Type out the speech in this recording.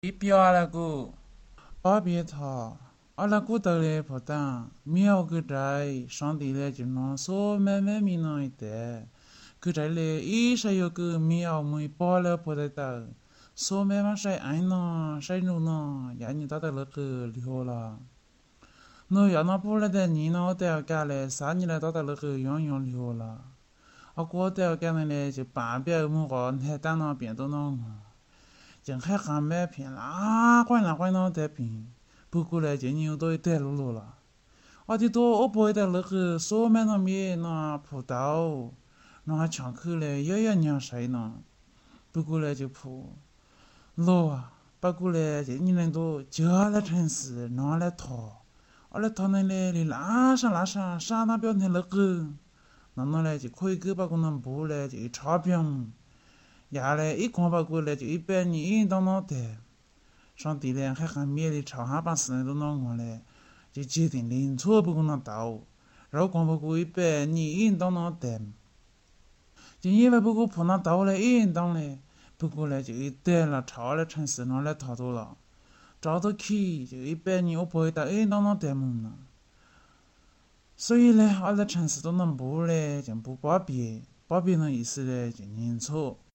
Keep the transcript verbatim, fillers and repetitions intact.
一表阿拉姑，巴别他，阿拉姑得来不当，苗个在上地来就能说慢慢米那一带，个在来一时有个苗没包了不得到，说慢慢晒爱呢，晒路呢，呀你到得那个厉害了。侬要那不来的你呢，都要干嘞，啥你来到得那个样样厉害了。阿哥都要干嘞，就半边木个，太单那边都能。真还还买片啦，管啦管那得片，不过来今年又到一带路路了。我的多我不会的那个所买那面那葡萄，那还抢口嘞，也要娘谁呢？不过来就铺路啊，不过来今年人都家来城市拿来淘，我来淘那嘞，你拉上拉上，啥那边的那个，那那来就可以给把个那布嘞就差评。伢嘞一看把过来就一百年一当脑袋，上地嘞还喊面的炒哈把事人都闹我嘞，就决定零错不跟那刀，然后光不过一百年一当脑袋，就因为不过碰那刀嘞一当嘞，不过嘞就一代了炒了城市拿来套多了，找到起就一百年我不会打一当脑袋么呢，所以嘞，俺在城市都能不嘞就不把别，把别的意思嘞就认错。